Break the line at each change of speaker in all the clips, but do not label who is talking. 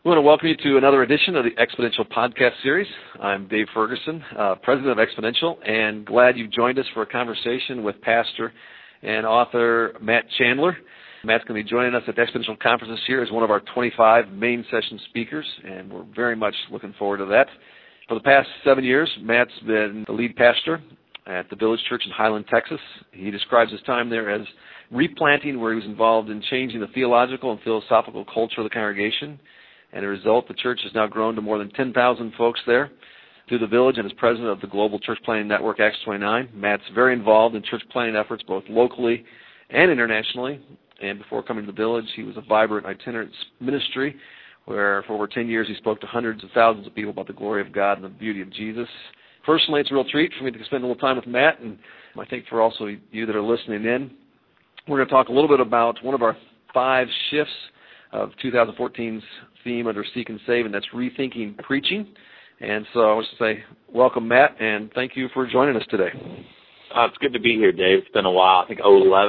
We want to welcome you to another edition of the Exponential Podcast Series. I'm Dave Ferguson, President of Exponential, and glad you've joined us for a conversation with pastor and author Matt Chandler. Matt's going to be joining us at the Exponential Conference this year as one of our 25 main session speakers, and we're very much looking forward to that. For the past 7 years, Matt's been the lead pastor at the Village Church in Highland, Texas. He describes his time there as replanting, where he was involved in changing the theological and philosophical culture of the congregation. And as a result, the church has now grown to more than 10,000 folks there through the Village, and is president of the Global Church Planting Network, Acts 29. Matt's very involved in church planting efforts both locally and internationally. And before coming to the Village, he was a vibrant itinerant ministry where for over 10 years he spoke to hundreds of thousands of people about the glory of God and the beauty of Jesus. Personally, it's a real treat for me to spend a little time with Matt, and I think for also you that are listening in. We're going to talk a little bit about one of our 5 shifts of 2014's theme under Seek and Save, and that's rethinking preaching. And so I want to say welcome, Matt, and thank you for joining us today.
It's good to be here, Dave. It's been a while. I think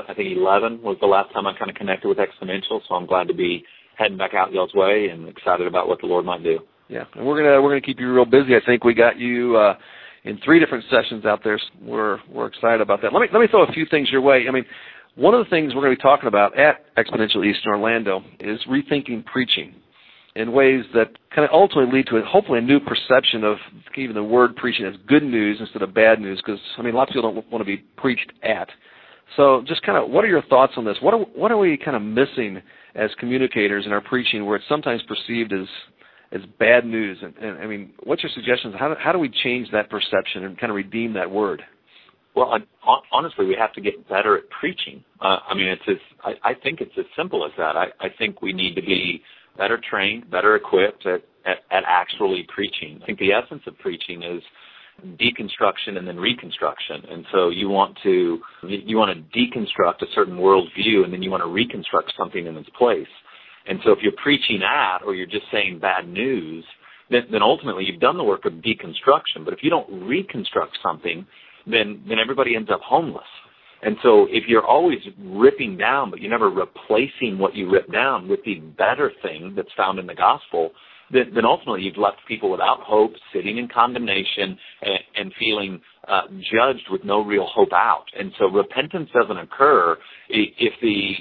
11 was the last time I kind of connected with Exponential, so I'm glad to be heading back out y'all's way and excited about what the Lord might do.
Yeah, and we're gonna keep you real busy. I think we got you in 3 different sessions out there. So we're excited about that. Let me throw a few things your way. I mean, one of the things we're going to be talking about at Exponential East in Orlando is rethinking preaching in ways that kind of ultimately lead to hopefully a new perception of even the word preaching as good news instead of bad news, because, I mean, lots of people don't want to be preached at. So just kind of, what are your thoughts on this? What are we kind of missing as communicators in our preaching where it's sometimes perceived as bad news? And I mean, what's your suggestions? How do we change that perception and kind of redeem that word?
Well, honestly, we have to get better at preaching. I think it's as simple as that. I think we need to be better trained, better equipped at actually preaching. I think the essence of preaching is deconstruction and then reconstruction. And so you want to deconstruct a certain worldview, and then you want to reconstruct something in its place. And so if you're preaching at, or you're just saying bad news, then ultimately you've done the work of deconstruction. But if you don't reconstruct something, then everybody ends up homeless. And so if you're always ripping down, but you're never replacing what you rip down with the better thing that's found in the gospel, then ultimately you've left people without hope, sitting in condemnation, and feeling judged with no real hope out. And so repentance doesn't occur if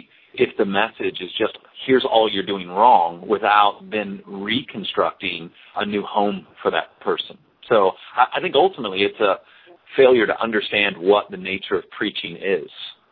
the message is just, here's all you're doing wrong, without then reconstructing a new home for that person. So I think ultimately it's a failure to understand what the nature of preaching is.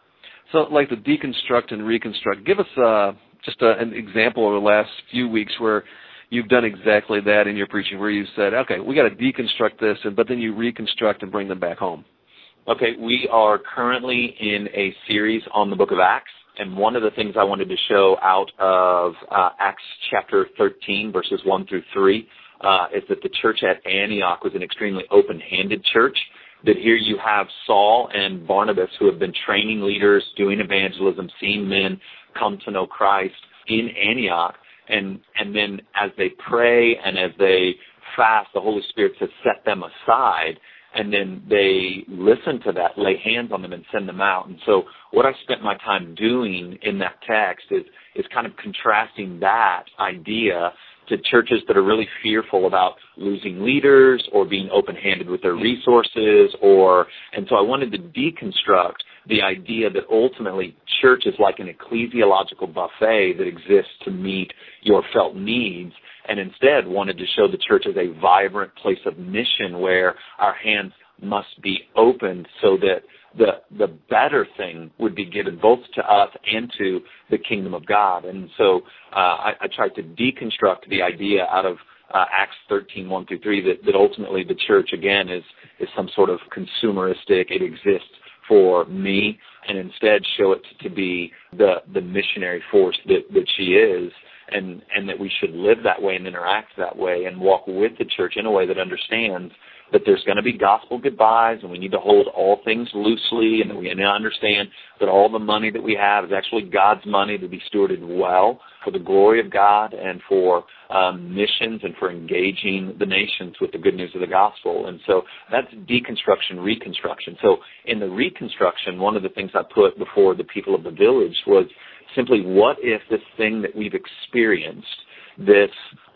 So like the deconstruct and reconstruct, give us just an example over the last few weeks where you've done exactly that in your preaching, where you said, okay, we got to deconstruct this, but then you reconstruct and bring them back home.
Okay, we are currently in a series on the book of Acts, and one of the things I wanted to show out of Acts chapter 13, verses 1 through 3, is that the church at Antioch was an extremely open-handed church. That here you have Saul and Barnabas, who have been training leaders, doing evangelism, seeing men come to know Christ in Antioch. And then as they pray and as they fast, the Holy Spirit has set them aside, and then they listen to that, lay hands on them, and send them out. And so what I spent my time doing in that text is kind of contrasting that idea to churches that are really fearful about losing leaders or being open-handed with their resources, and so I wanted to deconstruct the idea that ultimately church is like an ecclesiological buffet that exists to meet your felt needs, and instead wanted to show the church as a vibrant place of mission where our hands must be opened so that the better thing would be given both to us and to the kingdom of God. And so I tried to deconstruct the idea out of Acts 13, 1 through 3, that ultimately the church, again, is some sort of consumeristic, it exists for me, and instead show it to be the missionary force that she is, and that we should live that way and interact that way and walk with the church in a way that understands that there's going to be gospel goodbyes, and we need to hold all things loosely, and that we need to understand that all the money that we have is actually God's money to be stewarded well for the glory of God and for missions and for engaging the nations with the good news of the gospel. And so that's deconstruction, reconstruction. So in the reconstruction, one of the things I put before the people of the Village was simply, what if this thing that we've experienced, this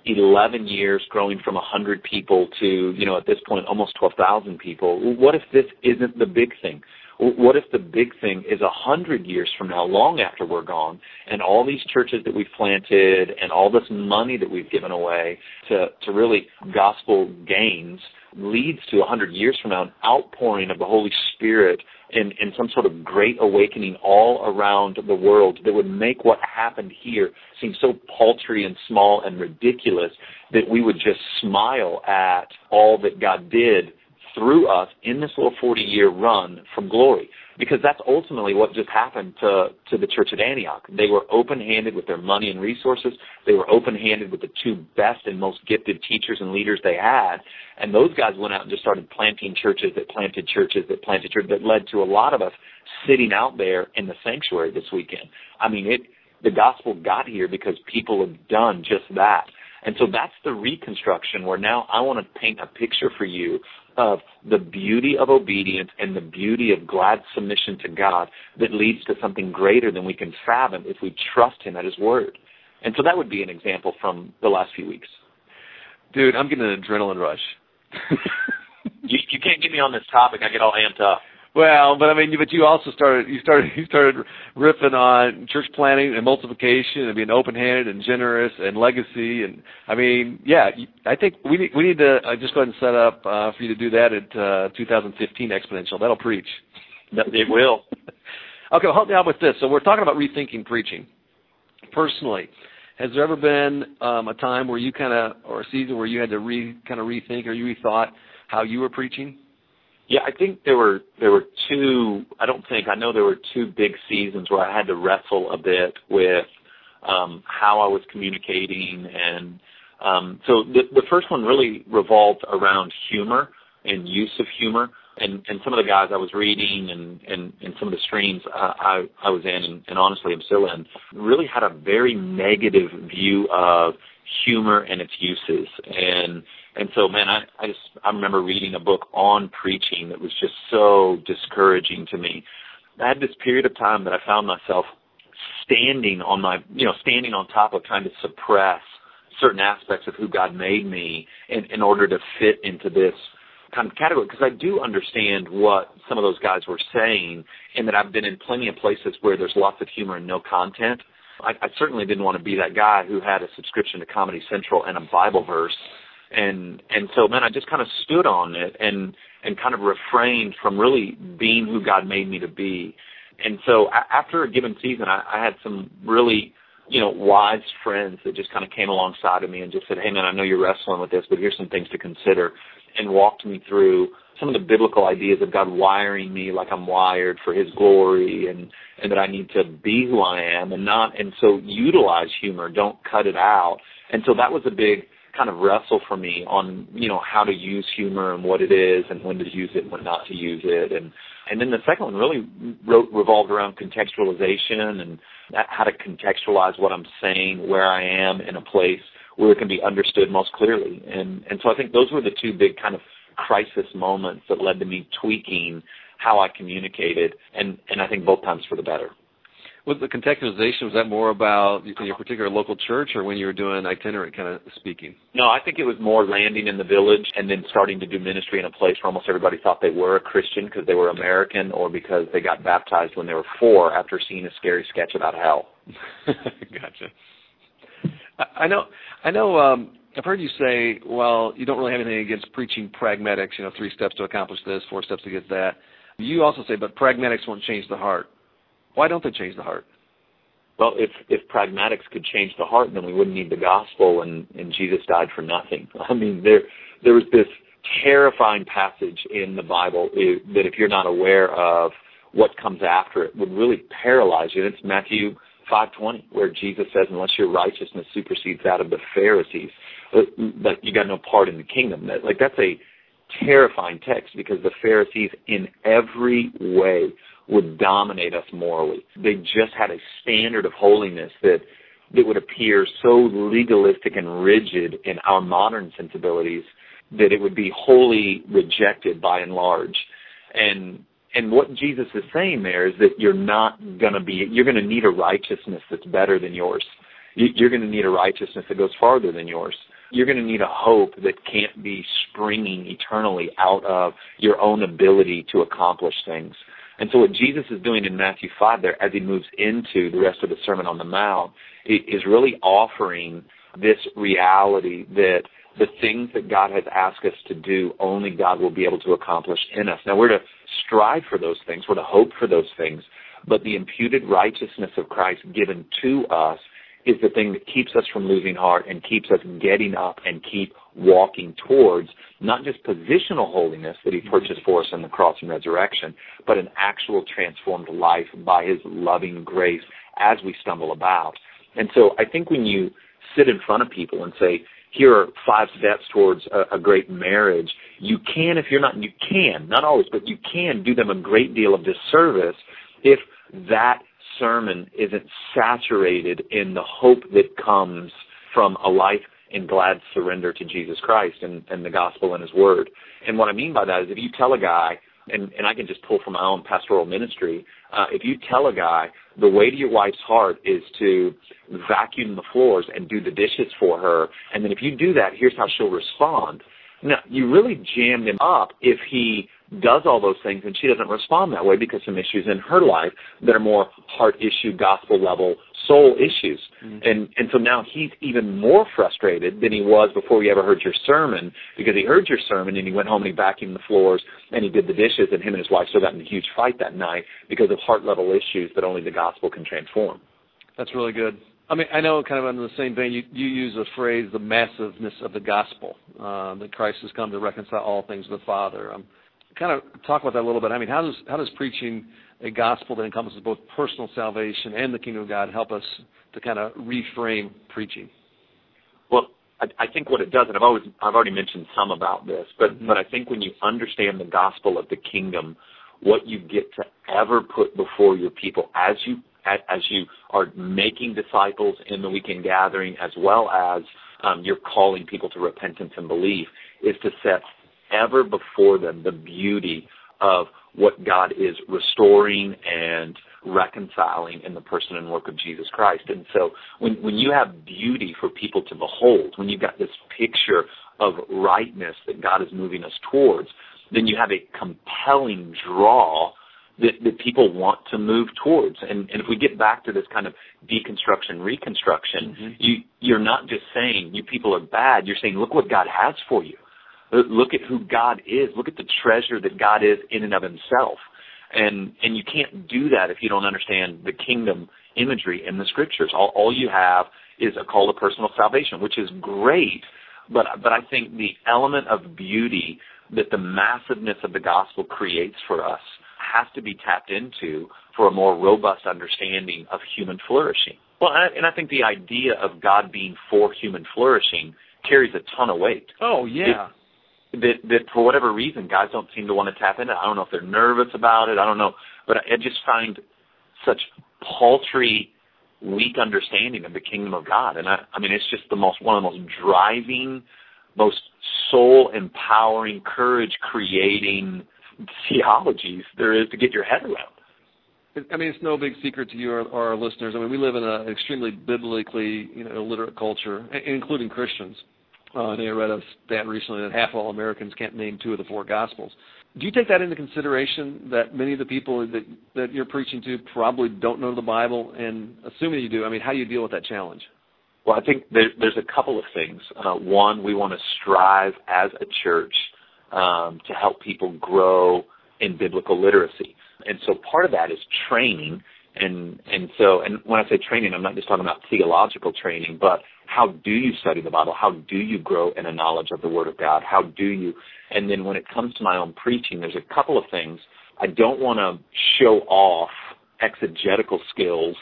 11 years growing from 100 people to, at this point, almost 12,000 people. What if this isn't the big thing? What if the big thing is 100 years from now, long after we're gone, and all these churches that we've planted and all this money that we've given away to really gospel gains leads to 100 years from now an outpouring of the Holy Spirit in some sort of great awakening all around the world that would make what happened here seem so paltry and small and ridiculous that we would just smile at all that God did through us in this little 40-year run from glory. Because that's ultimately what just happened to the church at Antioch. They were open-handed with their money and resources. They were open-handed with the two best and most gifted teachers and leaders they had. And those guys went out and just started planting churches that planted churches that planted churches that led to a lot of us sitting out there in the sanctuary this weekend. I mean, the gospel got here because people have done just that. And so that's the reconstruction where now I want to paint a picture for you of the beauty of obedience and the beauty of glad submission to God that leads to something greater than we can fathom if we trust Him at His word. And so that would be an example from the last few weeks.
Dude, I'm getting an adrenaline rush.
You can't get me on this topic. I get all amped up.
Well, but you also started riffing on church planting and multiplication and being open-handed and generous and legacy. And I think we need to just go ahead and set up for you to do that at 2015 Exponential. That'll preach.
It will.
Okay, well, help me out with this. So we're talking about rethinking preaching. Personally, has there ever been a time where you or a season where you had to rethink or you rethought how you were preaching?
Yeah, I think there were two. I know there were two big seasons where I had to wrestle a bit with how I was communicating, and so the first one really revolved around humor and use of humor, and some of the guys I was reading and some of the streams I was in, and honestly I'm still in, really had a very negative view of humor and its uses, and so, man, I remember reading a book on preaching that was just so discouraging to me. I had this period of time that I found myself standing on top of trying to suppress certain aspects of who God made me in order to fit into this kind of category, because I do understand what some of those guys were saying, and that I've been in plenty of places where there's lots of humor and no content. I certainly didn't want to be that guy who had a subscription to Comedy Central and a Bible verse. And so, man, I just kind of stood on it and kind of refrained from really being who God made me to be. And so after a given season, I had some really, wise friends that just kind of came alongside of me and just said, hey, man, I know you're wrestling with this, but here's some things to consider, and walked me through some of the biblical ideas of God wiring me like I'm wired for His glory, and that I need to be who I am and so utilize humor, don't cut it out. And so that was a big kind of wrestle for me on, how to use humor and what it is and when to use it and when not to use it. And then the second one really revolved around contextualization and how to contextualize what I'm saying, where I am in a place where it can be understood most clearly. And so I think those were the two big kind of crisis moments that led to me tweaking how I communicated, and I think both times for the better.
Was the contextualization, was that more about your particular local church or when you were doing itinerant kind of speaking?
No, I think it was more landing in the village and then starting to do ministry in a place where almost everybody thought they were a Christian because they were American or because they got baptized when they were 4 after seeing a scary sketch about hell.
Gotcha. I know. I've heard you say, well, you don't really have anything against preaching pragmatics, 3 steps to accomplish this, 4 steps to get that. You also say, but pragmatics won't change the heart. Why don't they change the heart?
Well, if pragmatics could change the heart, then we wouldn't need the gospel, and Jesus died for nothing. I mean, there was this terrifying passage in the Bible that if you're not aware of what comes after it would really paralyze you. It's Matthew 5:20, where Jesus says, unless your righteousness supersedes that of the Pharisees, that you got no part in the kingdom. That's a terrifying text because the Pharisees in every way would dominate us morally. They just had a standard of holiness that would appear so legalistic and rigid in our modern sensibilities that it would be wholly rejected by and large. And what Jesus is saying there is that you're going to need a righteousness that's better than yours. You're going to need a righteousness that goes farther than yours. you're going to need a hope that can't be springing eternally out of your own ability to accomplish things. And so what Jesus is doing in Matthew 5 there, as he moves into the rest of the Sermon on the Mount, is really offering this reality that the things that God has asked us to do, only God will be able to accomplish in us. Now, we're to strive for those things. We're to hope for those things. But the imputed righteousness of Christ given to us is the thing that keeps us from losing heart and keeps us getting up and keep walking towards not just positional holiness that he purchased for us in the cross and resurrection, but an actual transformed life by his loving grace as we stumble about. And so I think when you sit in front of people and say, here are 5 steps towards a great marriage, you can, not always, but you can do them a great deal of disservice if that sermon isn't saturated in the hope that comes from a life in glad surrender to Jesus Christ and the gospel and his word. And what I mean by that is if you tell a guy, and I can just pull from my own pastoral ministry, if you tell a guy the way to your wife's heart is to vacuum the floors and do the dishes for her, and then if you do that, here's how she'll respond. Now, you really jam him up if he does all those things and she doesn't respond that way because some issues in her life that are more heart issue, gospel level, soul issues. Mm-hmm. And so now he's even more frustrated than he was before he ever heard your sermon, because he heard your sermon and he went home and he vacuumed the floors and he did the dishes, and him and his wife still got in a huge fight that night because of heart level issues that only the gospel can transform.
That's really good. I mean, I know kind of in the same vein, you use the phrase, the massiveness of the gospel, that Christ has come to reconcile all things with the Father. Kind of talk about that a little bit. I mean, how does preaching a gospel that encompasses both personal salvation and the kingdom of God help us to kind of reframe preaching?
Well, I think what it does, and I've already mentioned some about this, but I think when you understand the gospel of the kingdom, what you get to ever put before your people as you are making disciples in the weekend gathering, as well as you're calling people to repentance and belief, is to set ever before them the beauty of what God is restoring and reconciling in the person and work of Jesus Christ. And so when you have beauty for people to behold, when you've got this picture of rightness that God is moving us towards, then you have a compelling draw that people want to move towards. And if we get back to this kind of deconstruction, reconstruction, you're not just saying you people are bad, you're saying look what God has for you. Look at who God is. Look at the treasure that God is in and of himself. And you can't do that if you don't understand the kingdom imagery in the scriptures. All you have is a call to personal salvation, which is great, but I think the element of beauty that the massiveness of the gospel creates for us has to be tapped into for a more robust understanding of human flourishing. Well, and I think the idea of God being for human flourishing carries a ton of weight.
Oh, yeah.
That for whatever reason, guys don't seem to want to tap into. I don't know if they're nervous about it. I don't know. But I just find such paltry, weak understanding of the kingdom of God. And I mean, it's just one of the most driving, most soul-empowering, courage-creating theologies there is to get your head around.
I mean, it's no big secret to you or our listeners. I mean, we live in an extremely biblically illiterate culture, including Christians. I read a stat recently that half of all Americans can't name 2 of the 4 Gospels. Do you take that into consideration, that many of the people that you're preaching to probably don't know the Bible? And assuming you do, I mean, how do you deal with that challenge?
Well, I think there's a couple of things. One, we want to strive as a church to help people grow in biblical literacy. And so part of that is training. And when I say training, I'm not just talking about theological training, but how do you study the Bible? How do you grow in a knowledge of the Word of God? How do you? And then when it comes to my own preaching, there's a couple of things. I don't want to show off exegetical skills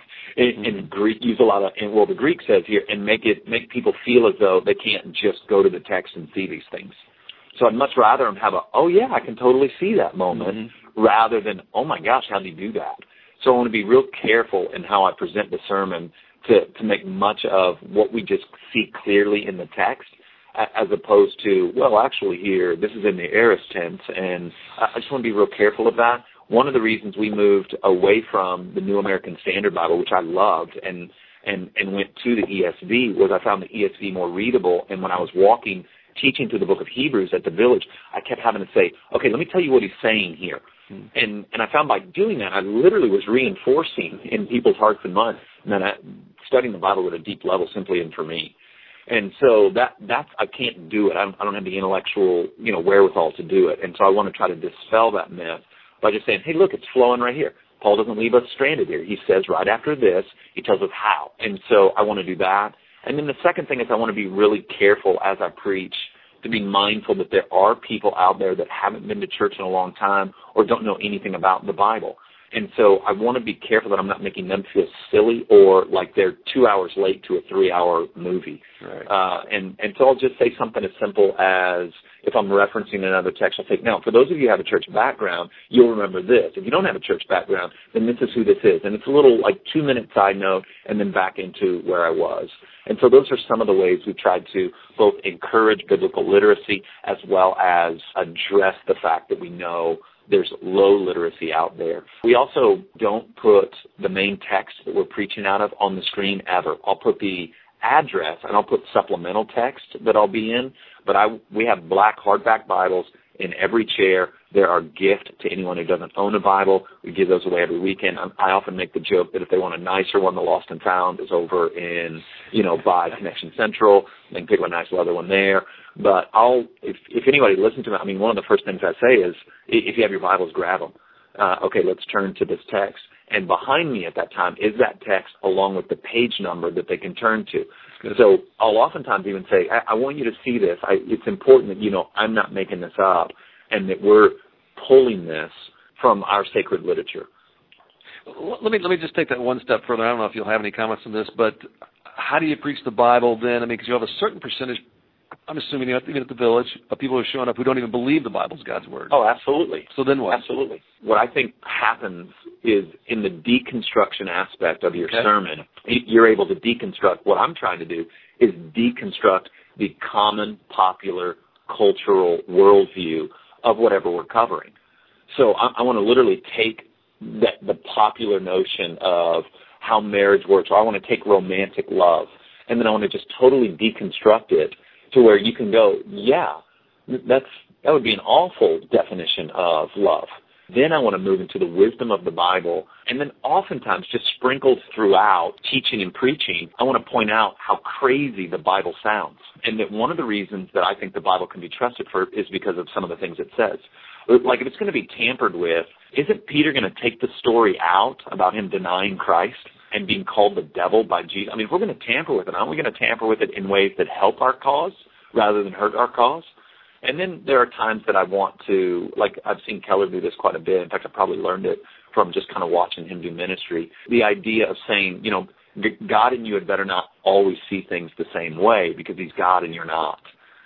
in Greek, use a lot of, the Greek says here, and make people feel as though they can't just go to the text and see these things. So I'd much rather them have I can totally see that moment, rather than, oh my gosh, how do you do that? So I want to be real careful in how I present the sermon to make much of what we just see clearly in the text, as opposed to, well, actually here, this is in the aorist tense, and I just want to be real careful of that. One of the reasons we moved away from the New American Standard Bible, which I loved, and and went to the ESV was I found the ESV more readable. And when I was teaching through the book of Hebrews at the village, I kept having to say, okay, let me tell you what he's saying here. And I found by doing that, I literally was reinforcing in people's hearts and minds that studying the Bible at a deep level simply isn't for me. And so that's I can't do it. I don't have the intellectual, wherewithal to do it. And so I want to try to dispel that myth by just saying, hey, look, it's flowing right here. Paul doesn't leave us stranded here. He says right after this, he tells us how. And so I want to do that. And then the second thing is I want to be really careful as I preach to be mindful that there are people out there that haven't been to church in a long time or don't know anything about the Bible. And so I want to be careful that I'm not making them feel silly or like they're 2 hours late to a 3-hour movie.
Right.
And so I'll just say something as simple as, if I'm referencing another text, I'll say, now, for those of you who have a church background, you'll remember this. If you don't have a church background, then this is who this is. And it's a little 2-minute side note and then back into where I was. And so those are some of the ways we've tried to both encourage biblical literacy as well as address the fact that we know there's low literacy out there. We also don't put the main text that we're preaching out of on the screen ever. I'll put the address and I'll put supplemental text that I'll be in, but we have black hardback Bibles in every chair. They're our gift to anyone who doesn't own a Bible. We give those away every weekend. I often make the joke that if they want a nicer one, the Lost and Found is over in, by Connection Central. They can pick a nice leather one there. But if anybody listens to me, one of the first things I say is, if you have your Bibles, grab them. Okay, let's turn to this text. And behind me at that time is that text along with the page number that they can turn to. So I'll oftentimes even say, I want you to see this. It's important that, I'm not making this up and that we're pulling this from our sacred literature.
Let me just take that one step further. I don't know if you'll have any comments on this, but how do you preach the Bible then? Because you have a certain percentage, I'm assuming, even at the village, of people who are showing up who don't even believe the Bible's God's Word.
Oh, absolutely.
So then what?
Absolutely. What I think happens is in the deconstruction aspect of your sermon, you're able to deconstruct. What I'm trying to do is deconstruct the common, popular, cultural worldview of whatever we're covering. So I want to literally take the popular notion of how marriage works, or I want to take romantic love, and then I want to just totally deconstruct it to where you can go, yeah, that would be an awful definition of love. Then I want to move into the wisdom of the Bible, and then oftentimes just sprinkled throughout teaching and preaching, I want to point out how crazy the Bible sounds. And that one of the reasons that I think the Bible can be trusted for is because of some of the things it says. Like if it's going to be tampered with, isn't Peter going to take the story out about him denying Christ and being called the devil by Jesus? If we're going to tamper with it, aren't we going to tamper with it in ways that help our cause rather than hurt our cause? And then there are times that I want to, like I've seen Keller do this quite a bit. In fact, I probably learned it from just kind of watching him do ministry. The idea of saying, God and you had better not always see things the same way because he's God and you're not.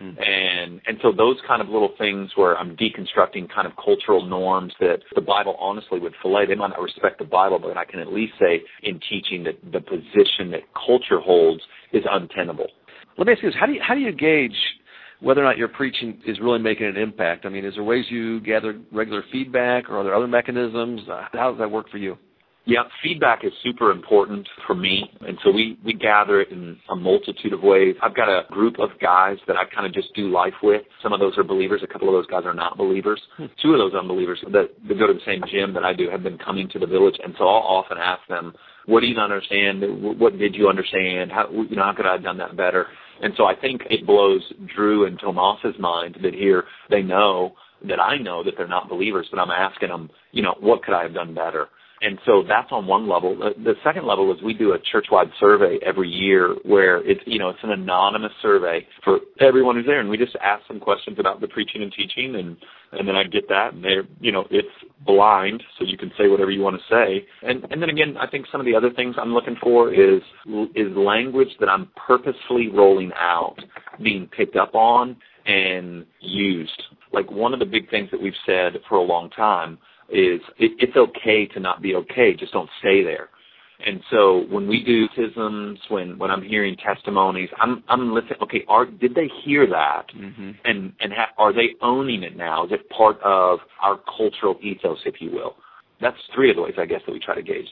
And so those kind of little things where I'm deconstructing kind of cultural norms that the Bible honestly would fillet. They might not respect the Bible, but I can at least say in teaching that the position that culture holds is untenable.
Let me ask you this. How do you gauge whether or not your preaching is really making an impact? Is there ways you gather regular feedback, or are there other mechanisms? How does that work for you?
Yeah, feedback is super important for me, and so we gather it in a multitude of ways. I've got a group of guys that I kind of just do life with. Some of those are believers. A couple of those guys are not believers. Two of those unbelievers that go to the same gym that I do have been coming to the village, and so I'll often ask them, what do you not understand? What did you understand? How could I have done that better? And so I think it blows Drew and Tomas's mind that here they know that I know that they're not believers, but I'm asking them, what could I have done better? And so that's on one level. The second level is we do a church-wide survey every year where it's an anonymous survey for everyone who's there, and we just ask them questions about the preaching and teaching, and then I get that, and they're, it's blind, so you can say whatever you want to say. And then again, I think some of the other things I'm looking for is language that I'm purposefully rolling out, being picked up on and used. Like one of the big things that we've said for a long time is it's okay to not be okay, just don't stay there. And so when we do baptisms, when I'm hearing testimonies, I'm listening, okay, did they hear that? Mm-hmm. And are they owning it now? Is it part of our cultural ethos, if you will? That's three of the ways, I guess, that we try to gauge that.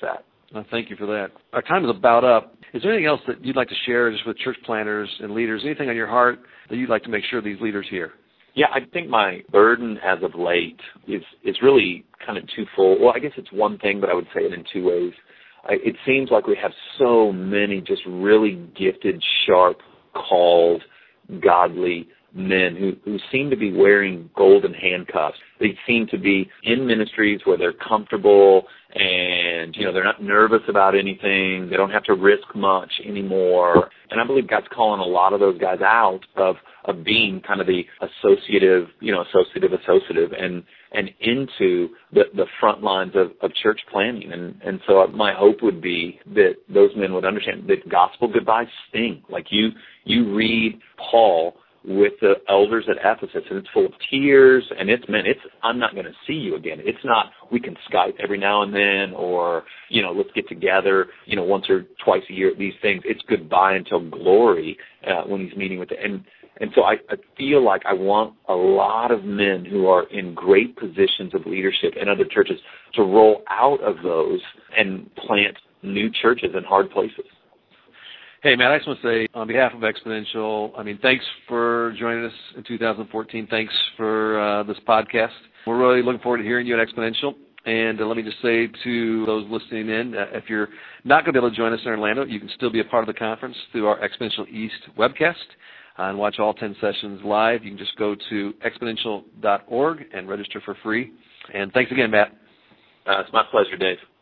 Thank you for that. Our time is about up. Is there anything else that you'd like to share just with church planners and leaders, anything on your heart that you'd like to make sure these leaders hear?
Yeah, I think my burden as of late is really kind of twofold. Well, I guess it's one thing, but I would say it in two ways. It seems like we have so many just really gifted, sharp, called, godly men who seem to be wearing golden handcuffs. They seem to be in ministries where they're comfortable and, they're not nervous about anything. They don't have to risk much anymore. And I believe God's calling a lot of those guys out of being kind of the associative and into the front lines of church planning. And so my hope would be that those men would understand that gospel goodbyes sting. Like you read Paul with the elders at Ephesus, and it's full of tears, and I'm not going to see you again. It's not, we can Skype every now and then, or, let's get together, once or twice a year at these things. It's goodbye until glory when he's meeting with them. And so I feel like I want a lot of men who are in great positions of leadership in other churches to roll out of those and plant new churches in hard places.
Hey, Matt, I just want to say on behalf of Exponential, thanks for joining us in 2014. Thanks for this podcast. We're really looking forward to hearing you at Exponential. And let me just say to those listening in, if you're not going to be able to join us in Orlando, you can still be a part of the conference through our Exponential East webcast and watch all 10 sessions live. You can just go to exponential.org and register for free. And thanks again, Matt.
It's my pleasure, Dave.